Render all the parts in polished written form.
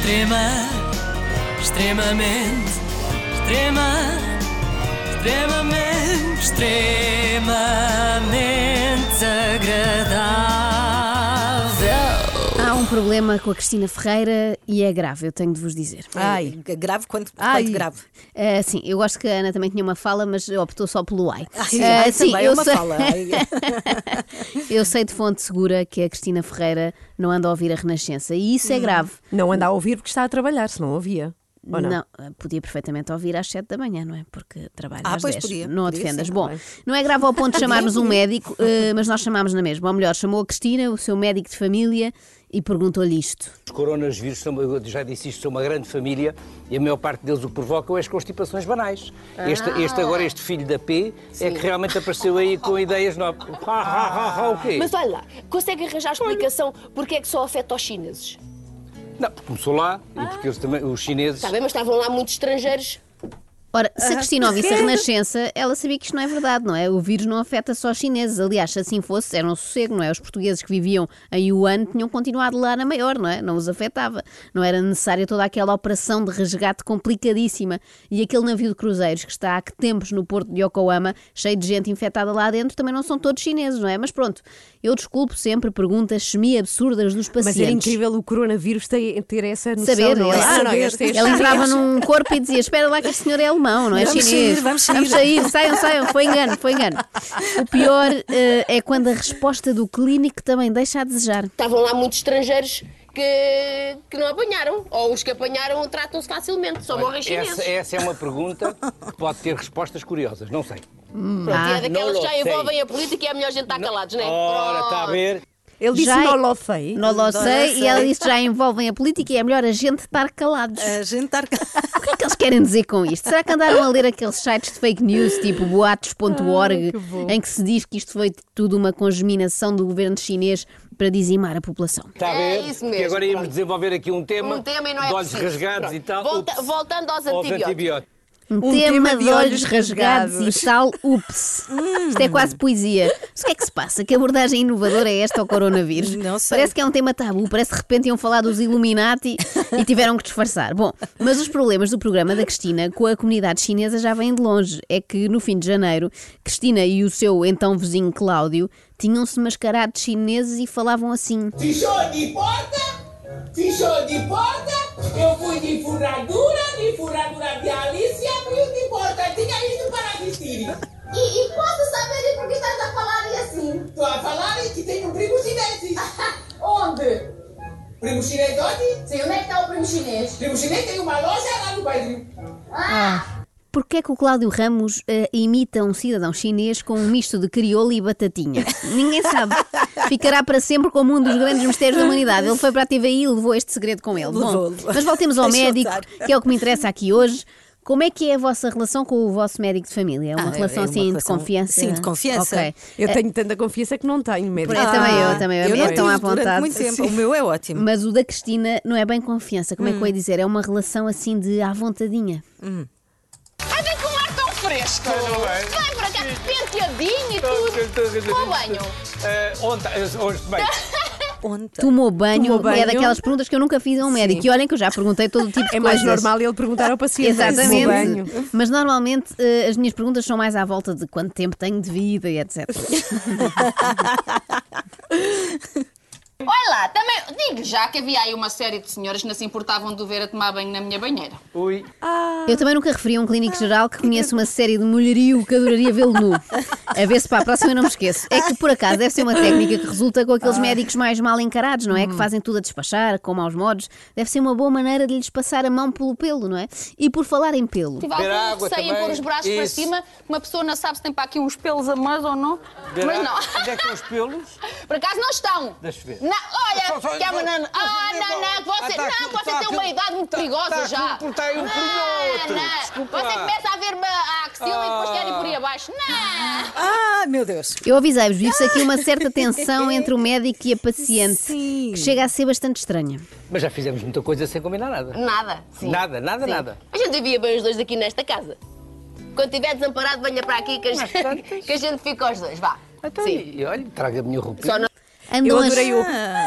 Extremamente agradável. Há um problema com a Cristina Ferreira e é grave, eu tenho de vos dizer. Ai, grave? Quanto grave? Sim, eu gosto que a Ana também tinha uma fala, mas optou só pelo ai. Sim, também é uma fala. Eu sei de fonte segura que a Cristina Ferreira não anda a ouvir a Renascença e isso é grave. Não anda a ouvir porque está a trabalhar, se não ouvia. Ou não? Podia perfeitamente ouvir às 7 da manhã, não é? Porque trabalha às pois 10. podia, não a podia defendas. sim, Bom, não é grave ao ponto de chamarmos um médico, mas nós chamámos na mesma. Ou melhor, chamou a Cristina, o seu médico de família, e perguntou-lhe isto. Os coronavírus, eu já disse isto, são uma grande família e a maior parte deles o que provocam é as constipações banais. Este filho da P é que realmente apareceu aí com ideias novas. O quê? Mas olha lá, consegue arranjar explicação porque é que só afeta os chineses? Não, porque começou lá e porque eles também, os chineses... Está bem, mas estavam lá muitos estrangeiros. Ora, se a Cristina ouvisse a Renascença, ela sabia que isto não é verdade, não é? O vírus não afeta só os chineses. Aliás, se assim fosse, era um sossego, não é? Os portugueses que viviam em Wuhan tinham continuado lá na maior, não é? Não os afetava. Não era necessária toda aquela operação de resgate complicadíssima. E aquele navio de cruzeiros que está há que tempos no porto de Yokohama, cheio de gente infectada lá dentro, também não são todos chineses, não é? Mas pronto, eu desculpo sempre perguntas semi-absurdas dos pacientes. Mas era incrível o coronavírus ter essa noção. Saber, não é? ele entrava num corpo e dizia: espera lá que este senhor é alemão, não é chinês. Vamos sair, saiam, foi engano. O pior é quando a resposta do clínico também deixa a desejar. Estavam lá muitos estrangeiros que não apanharam. Ou os que apanharam tratam-se facilmente, só morrem chineses. Essa é uma pergunta que pode ter respostas curiosas, não sei. Pronto, e é daquelas que já envolvem a política e é melhor a gente estar calados, não é? Ora, está a ver? Ele disse não lo sei. Não lo sei, e ela disse que já envolvem a política e é melhor a gente estar calados. A gente estar... O que é que eles querem dizer com isto? Será que andaram a ler aqueles sites de fake news, tipo boatos.org, em que se diz que isto foi tudo uma congeminação do governo chinês para dizimar a população? Está a ver? Isso mesmo, E agora íamos pronto. desenvolver aqui um tema E não é de olhos preciso. rasgados Pronto. e tal. Voltando aos Aos antibióticos. antibióticos. Um tema de olhos rasgados e tal, ups. Isto é quase poesia. Mas o que é que se passa? Que abordagem inovadora é esta ao coronavírus? Não sei. Parece que é um tema tabu, parece que de repente iam falar dos Illuminati e tiveram que disfarçar. Bom, mas os problemas do programa da Cristina com a comunidade chinesa já vêm de longe. É que no fim de janeiro, Cristina e o seu então vizinho Cláudio tinham-se mascarado de chineses e falavam assim. Fechou de porta, eu fui de furadura de Alice e abriu de porta, tinha ido para a Cristina. E posso saber por que estás a falar assim? Estou a falar que tem um primo chinês. Onde? Primo chinês onde? Sim, onde é que está o primo chinês? Primo chinês tem uma loja lá no bairro. Porquê é que o Cláudio Ramos imita um cidadão chinês com um misto de crioula e batatinha? Ninguém sabe. Ficará para sempre como um dos grandes mistérios da humanidade. Ele foi para a TVI e levou este segredo com ele. Bom, mas voltemos ao médico, que é o que me interessa aqui hoje. Como é que é a vossa relação com o vosso médico de família? É uma relação assim de confiança? Sim, de confiança. Ok. Eu tenho tanta confiança que não tenho médico. Também eu. Eu não Estão à tive durante vontade. muito tempo. O meu é ótimo. Mas o da Cristina não é bem confiança. Como é que eu ia dizer? É uma relação assim de à vontadinha. Ai, vem com um ar tão fresco! Vem para cá, penteadinho e tudo! Com o banho! Hoje bem. Tomou banho Tomou banho? é daquelas perguntas que eu nunca fiz a um médico. E olhem que eu já perguntei todo tipo de É coisas. mais normal ele perguntar ao paciente. Exatamente. Banho. Mas normalmente as minhas perguntas são mais à volta de quanto tempo tenho de vida e etc. Olha lá, também digo já que havia aí uma série de senhoras que não se importavam de o ver a tomar banho na minha banheira. Ui. Eu também nunca referi a um clínico geral que conhece uma série de mulherio que adoraria vê-lo nu. A ver se para a próxima eu não me esqueço. É que por acaso deve ser uma técnica que resulta com aqueles médicos mais mal encarados, não é? Que fazem tudo a despachar, com maus modos. Deve ser uma boa maneira de lhes passar a mão pelo pelo, não é? E por falar em pelo. Tive Beber algum água receio em também. pôr os braços para Isso. cima, que uma pessoa não sabe se tem para aqui uns pelos a mais ou não. Mas não. Onde é que estão os pelos? Por acaso não estão. Deixa ver. Não, olha, que é uma nana. Não, você tem uma idade muito perigosa já. Está aí um por outro. Não. Desculpa Você lá. começa a ver-me a axila e depois quer ir por aí abaixo. Não. Ah, meu Deus. Eu avisei-vos, vive-se aqui uma certa tensão entre o médico e a paciente, Sim. que chega a ser bastante estranha. Mas já fizemos muita coisa sem combinar nada. Nada. Sim. Nada. Sim. A gente vivia bem os dois aqui nesta casa. Quando estiver desamparado, venha para aqui que que a gente fica aos dois. Vá. Então, Sim. e olha, traga a minha roupa. Só não... Andam Eu as- adorei o...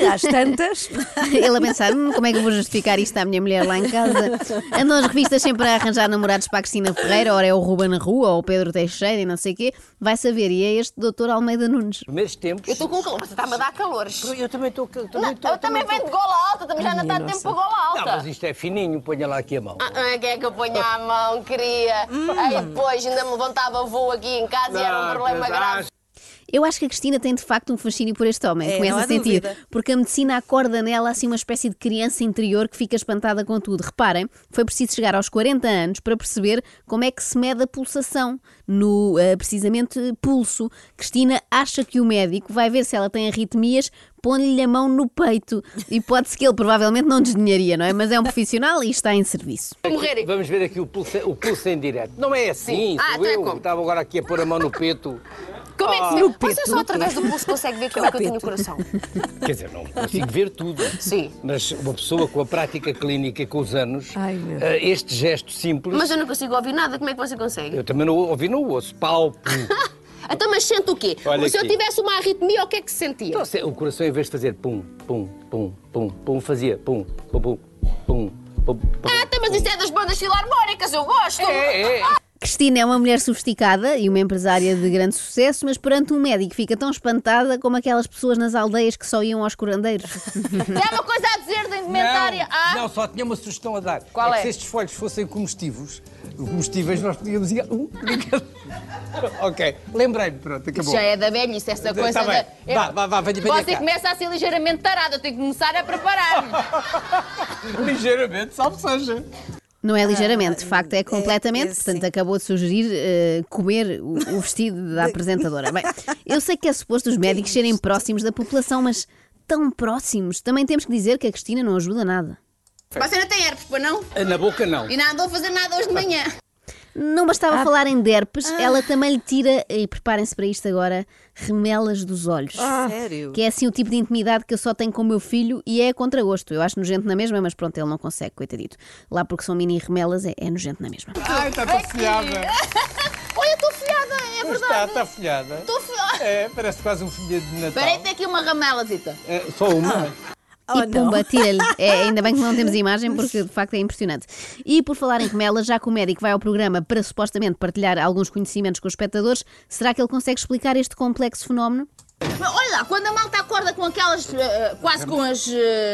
Às tantas. Ele a pensar, como é que eu vou justificar isto à minha mulher lá em casa? Andam as revistas sempre a arranjar namorados para a Cristina Ferreira, ora é o Ruben na Rua, ou o Pedro Teixeira e não sei o quê. Vai saber, e é este doutor Almeida Nunes. Primeiros tempos. Eu estou com calor, você está-me a dar calores. Eu também estou. Eu também venho de gola alta, também já não está tempo para gola alta. Não, mas isto é fininho, ponha lá aqui a mão. Quer que eu ponha a mão, queria? Aí depois ainda me levantava voo aqui em casa e era um problema grave. Eu acho que a Cristina tem de facto um fascínio por este homem, começa a sentir, dúvida. porque a medicina acorda nela assim uma espécie de criança interior que fica espantada com tudo. Reparem, foi preciso chegar aos 40 anos para perceber como é que se mede a pulsação no, precisamente, pulso. Cristina acha que o médico vai ver se ela tem arritmias, põe-lhe a mão no peito. Hipótese que ele provavelmente não desdenharia, não é? Mas é um profissional e está em serviço. Vamos ver aqui o pulso em direto. Não é assim, sou eu. como? Estava agora aqui a pôr a mão no peto. Como é que se vê? Você só através do pulso consegue ver como é que eu tenho o coração. Quer dizer, não consigo ver tudo. Sim. Mas uma pessoa com a prática clínica, com os anos, Ai, meu. este gesto simples... Mas eu não consigo ouvir nada, como é que você consegue? Eu também não ouvi no osso. Palpo. Então, mas sente o quê? Olha Se eu aqui. tivesse uma arritmia, o que é que se sentia? Então, o coração, em vez de fazer pum, pum, pum, pum, pum, fazia pum, pum, pum, pum, pum, pum. Mas isso é das bandas filarmónicas, eu gosto. É. Cristina é uma mulher sofisticada e uma empresária de grande sucesso, mas perante um médico fica tão espantada como aquelas pessoas nas aldeias que só iam aos curandeiros. Tem uma coisa a dizer da indumentária? Não, só tinha uma sugestão a dar. Qual é? Que se estes folhos fossem comestíveis, nós podíamos ir... Ok, lembrei-me, pronto, acabou. Já é da velhice, essa coisa Tá bem. Vá, venha Você cá. começa a ser ligeiramente tarada, eu tenho que começar a preparar-me. Ligeiramente, salve seja. Não é ligeiramente, de facto é completamente, sim. portanto acabou de sugerir comer o vestido da apresentadora. Bem, eu sei que é suposto os médicos serem próximos da população, mas tão próximos. Também temos que dizer que a Cristina não ajuda nada. Você não tem herpes, pois não? Na boca não. E não andou a fazer nada hoje de manhã. Não bastava falar em derpes, ela também lhe tira, e preparem-se para isto agora, remelas dos olhos. Sério? Que é assim o tipo de intimidade que eu só tenho com o meu filho e é a contragosto. Eu acho nojento na mesma, mas pronto, ele não consegue, coitadito. Lá porque são mini remelas, é nojento na mesma. Ai, está folhada. Olha, estou folhada, é verdade. Está folhada. Estou folhada. É, parece quase um folheto de Natal. Espera aí, tem aqui uma ramela, Zita. Só uma. E pumba, tira-lhe. Ainda bem que não temos imagem, porque de facto é impressionante. E por falar em remelas, já que o médico vai ao programa para supostamente partilhar alguns conhecimentos com os espectadores, será que ele consegue explicar este complexo fenómeno? Olha lá, quando a malta acorda com aquelas, quase com as...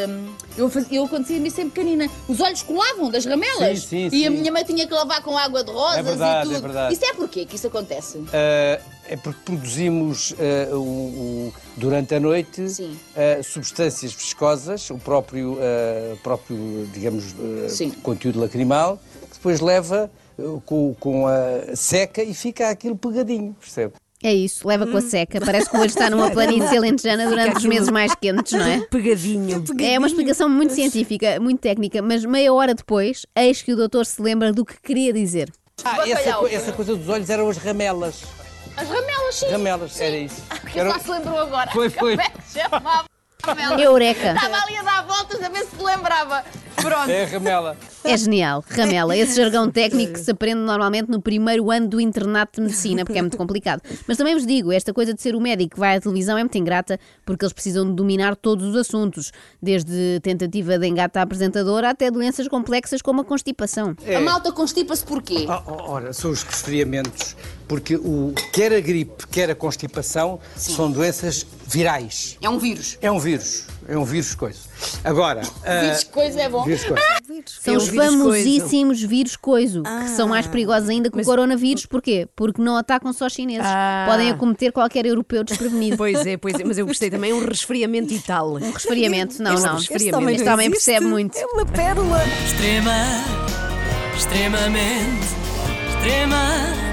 eu acontecia-me sempre pequenina. Os olhos colavam das ramelas. Sim, e a sim. minha mãe tinha que lavar com água de rosas verdade, e tudo. é verdade. Isso é porquê que isso acontece? É porque produzimos durante a noite Sim. substâncias viscosas, o próprio digamos, Sim. conteúdo lacrimal, que depois leva com a seca e fica aquilo pegadinho, percebe? É isso, leva com a seca. Parece que o olho está numa planície alentejana durante os meses mais quentes, não é? Pegadinho. É uma explicação muito científica, muito técnica, mas meia hora depois, eis que o doutor se lembra do que queria dizer. Essa coisa dos olhos eram as ramelas. As ramelas, sim. Ramelas, era isso. Que só se lembrou agora. Foi. Como é que se chamava? Ramela. Eureka! Estava ali a dar voltas a ver se lembrava. Pronto. É a ramela. É genial, ramela, esse jargão técnico que se aprende normalmente no primeiro ano do internato de medicina, porque é muito complicado. Mas também vos digo, esta coisa de ser o médico que vai à televisão é muito ingrata, porque eles precisam de dominar todos os assuntos, desde tentativa de engate à apresentadora até doenças complexas como a constipação. A malta constipa-se porquê? Ora, são os resfriamentos, porque quer a gripe, quer a constipação são doenças virais. É um vírus. É um vírus coisa. Agora... Vírus coisa é bom. Vírus coisa. São os famosíssimos vírus coiso, que são mais perigosos ainda que o coronavírus. Porquê? Porque não atacam só chineses. Podem acometer qualquer europeu desprevenido. Pois é, mas eu gostei também, um resfriamento e tal. Um resfriamento, não. Este homem Este homem percebe muito. É uma pérola. Extremamente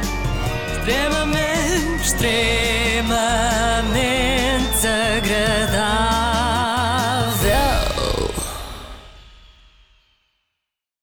desagradável.